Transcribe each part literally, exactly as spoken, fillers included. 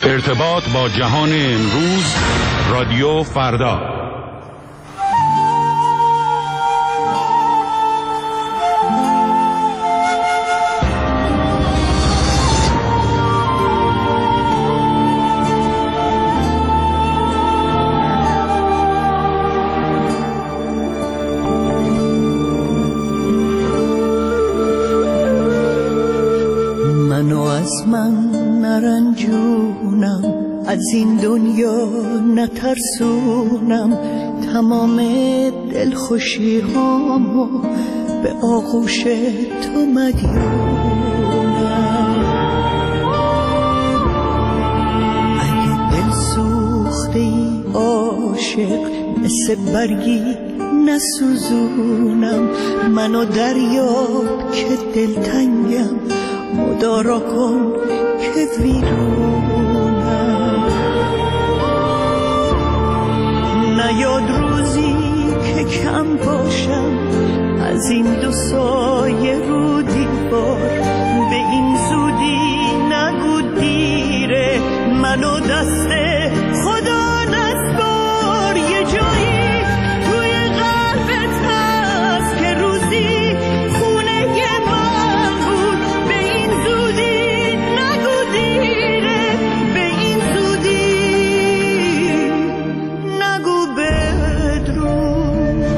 ارتباط با جهان امروز، رادیو فردا. منو از من نرنجونم، از این دنیا نترسونم، تمام دلخوشی هامو به آغوش تو مدیونم. اگه دل سوخته ای عاشق، مثل برگی نسوزونم، منو دریاب که دلتنگم، مدارا کن که ویرونم. نیاد روزی که کم باشم از این دو سایه رو دیوار، به این زودی نگو دیره، منو دست خدا نسپار. یه جایی توی قلبت هست که روزی خونه من بود، به این زودی نگو دیره، به این زودی نگو بدرود.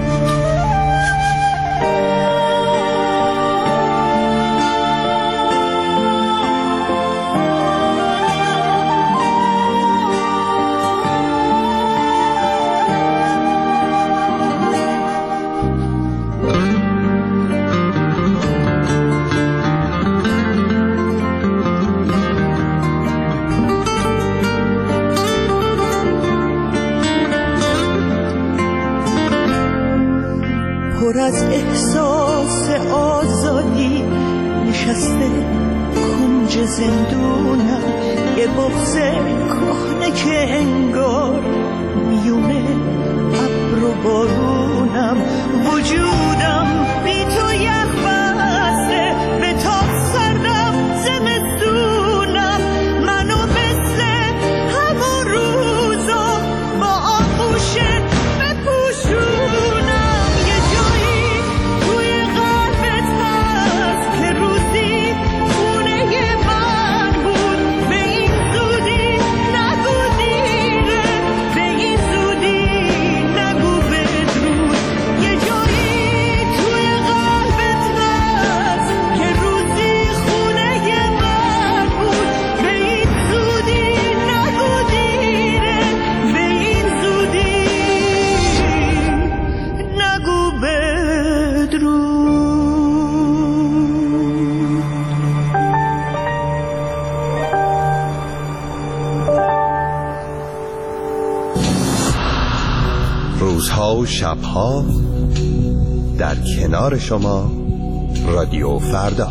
پر از احساس آزادی نشسته کنج زندونم، یه بغض کهنه که انگار میونه ابر و بارونم. وجودم بی تو یخ بسته، به تاب سردم زمستونم، منو مثل همون روزا با آغوش بپوشونم. روزها و شبها در کنار شما، رادیو فردا.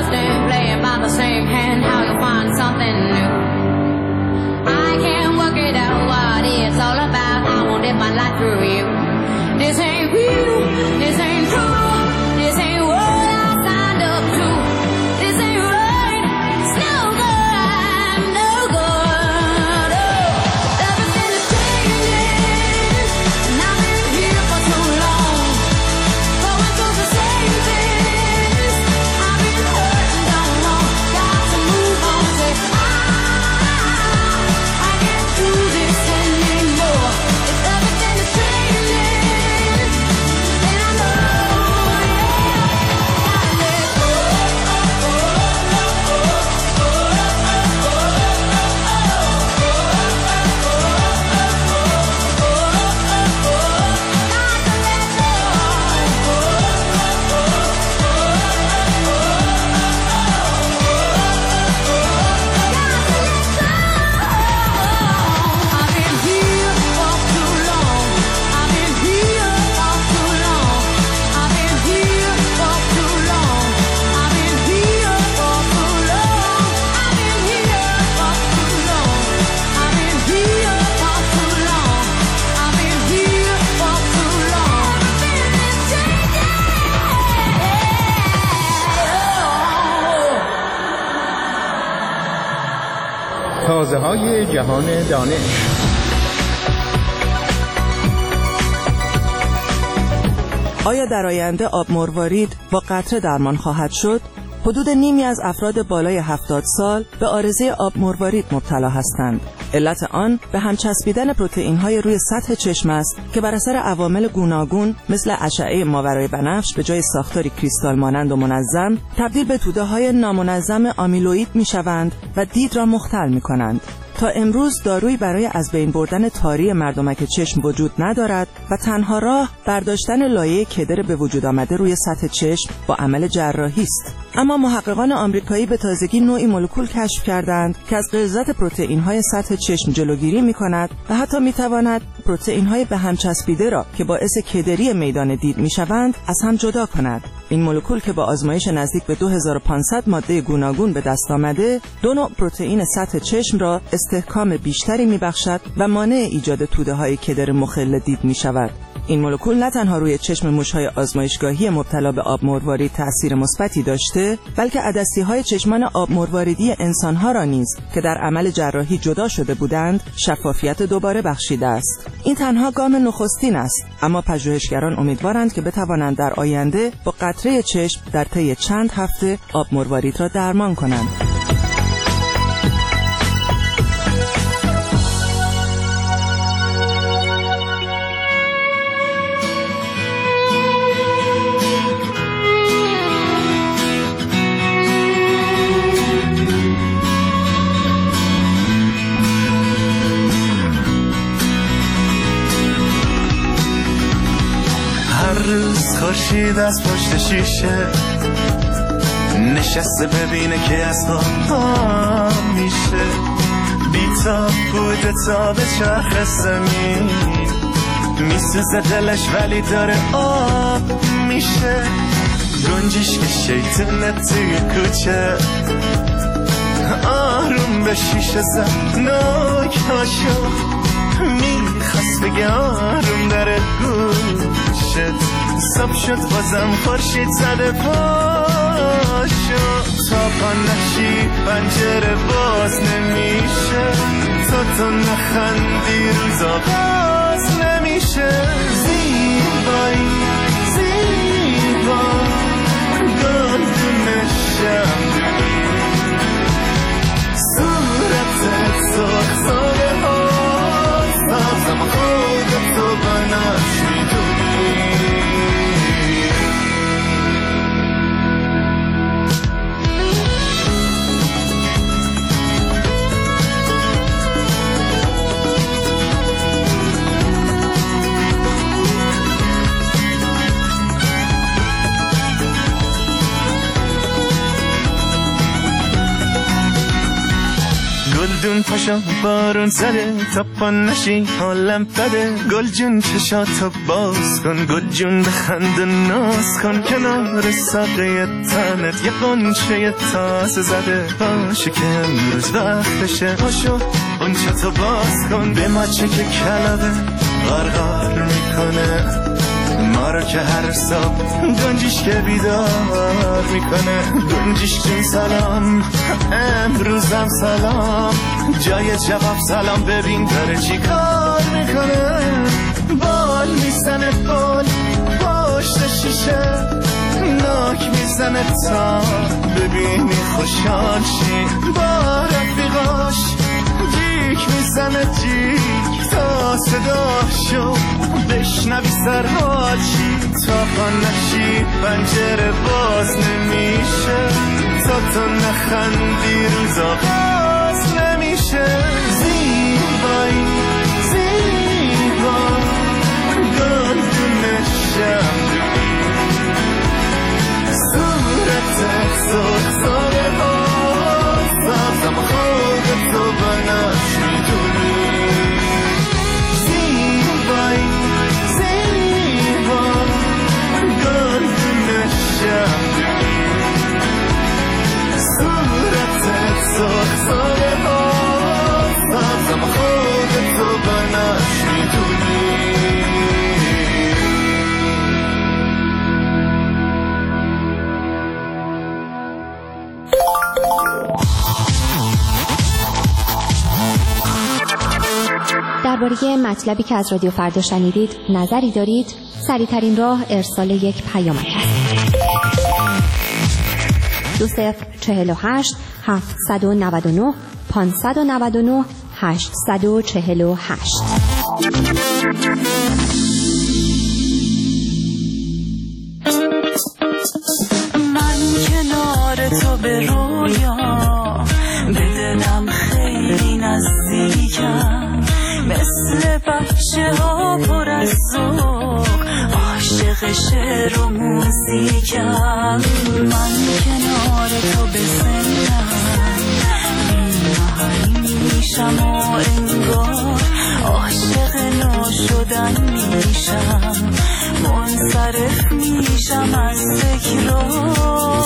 often playing by the same hand, how you find something new. I can't work it out what it's all about. I won't live my life through you. This ain't real, this ain't true, this ain't what I signed up to. This ain't right, it's no good, I'm no good. Oh, everything is changing, and I've been here for too long, going through the same things. I've been hurt and don't know, got to move on. Say I, I can't do this anymore. If everything is changing, then I know, yeah, gotta let go. I've been here for too long. I've been here for too long. I've been here for too long. I've been here for too long. I've been here for too long. I've been here for too long. I've been here for too long. Everything is changing. تازه های جهان دانش. آیا در آینده آب مروارید با قطره درمان خواهد شد؟ حدود نیمی از افراد بالای هفتاد سال به عارضه آب مروارید مبتلا هستند. علت آن به هم چسبیدن پروتئین‌های روی سطح چشم است که بر اثر عوامل گوناگون مثل اشعه ماورای بنفش به جای ساختاری کریستال مانند و منظم تبدیل به توده‌های نامنظم آمیلوئید می‌شوند و دید را مختل می‌کنند. تا امروز دارویی برای از بین بردن تاری مردمک چشم وجود ندارد و تنها راه برداشتن لایه کدر به وجود آمده روی سطح چشم با عمل جراحی است. اما محققان آمریکایی به تازگی نوعی مولکول کشف کردند که از غلظت پروتئین‌های سطح چشم جلوگیری می‌کند و حتی می‌تواند پروتئین‌های به هم چسبیده را که باعث کدری میدان دید می‌شوند از هم جدا کند. این مولکول که با آزمایش نزدیک به دو هزار و پانصد ماده گوناگون به دست آمده، دو نوع پروتئین سطح چشم را استحکام بیشتری می‌بخشد و مانع ایجاد توده‌های کدر مخل دید می‌شود. این مولکول نه تنها روی چشم موش‌های آزمایشگاهی مبتلا به آب مروارید تأثیر مثبتی داشته، بلکه عدسی‌های چشمان آب مرواریدی انسان‌ها را نیز که در عمل جراحی جدا شده بودند، شفافیت دوباره بخشیده است. این تنها گام نخستین است، اما پژوهشگران امیدوارند که بتوانند در آینده با قطره چشم در طی چند هفته آب مروارید را درمان کنند. خورشید از پشت شیشه نشسته ببینه که از پا میشه، بیتاب بوده تا به چرخ زمین میسوزه دلش ولی داره آب میشه. گنجیش که شیطونه توی کوچه آروم به شیشه زد ناکاشو میخواست بگه آروم داره گوشت. صبح شد بازم خورشید زده پاشو، تا پا نشی پنجره باز نمیشه، تا تو نخندی روزا باز نمیشه. زیبایی زیبا گلدون شمعی صورتت سرخ ساله هاست، بازم خودتو بناش میدونی. گلدون پاشا بارون زده تا پا نشی حالم بده گل جون چشاتو باز کن گل جون بخند و ناز کن کنار ساقه تنت یه قنچه تازه زده باشه که امروز وقتشه پاشو قنچتو باز کن به مچه که کلبه غرغر میکنه ما رو که هر صبح گنجیش که بیدار میکنه گنجیش جون سلام امروزم سلام جای جواب سلام ببین داره چی کار میکنه بال میزنه بال پشت شیشه ناک میزنه تا ببینی خوشحال شی با رفیقاش جیک میزنه جیک تا صداشو بشنوی سرحال شی تا خانشی پنجره باز نمیشه تا تو نخندی روزا باز نمیشه زیبایی زیبا گلدون شمدونی صورتت سرخ ساله باز سبزم خودتو بناش میدونی زیبایی زیبا گلدون شمدونی صورتت سرخ ساله باز سبزم خودتو بناش میدونی درباره مطلبی که از رادیو فردا شنیدید نظری دارید؟ سریع‌ترین راه ارسال یک پیامک است. دو صفر چهل و هشت هفتصد و نود و نه پانصد و نود و نه هشتصد و چهل و هشت. من کنار تو به رویا به دلم خیلی نزدیکم مثل بچه ها پر از ذوق عاشق شعر و موزیکم من کنار تو به سنم بی‌محل میشم و انگار عاشق نو شدن میشم منصرف میشم از تکرار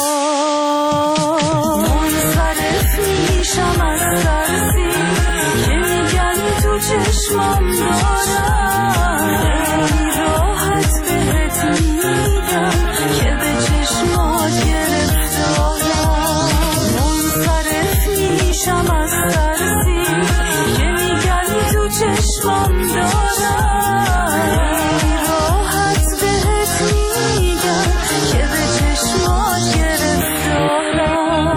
منصرف میشم از ترسی که میگن تو چشمم دارم خیلی راحت بهت میگم که به چشمات گرفتارم منصرف میشم از ترسی که میگن تو چشمم دارم خیلی راحت بهت میگم که به چشمات گرفتارم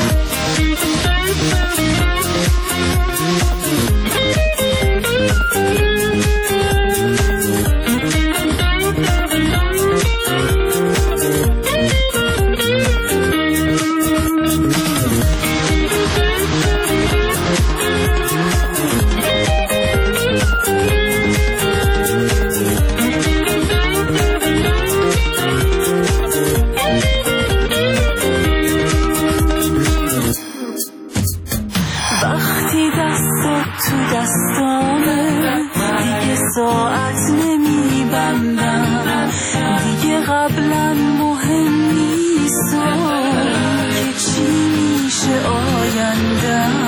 وقتی دستت تو دستامه دیگه ساعت نمیبندم دیگه قبلا مهم نیست که چی میشه آیندم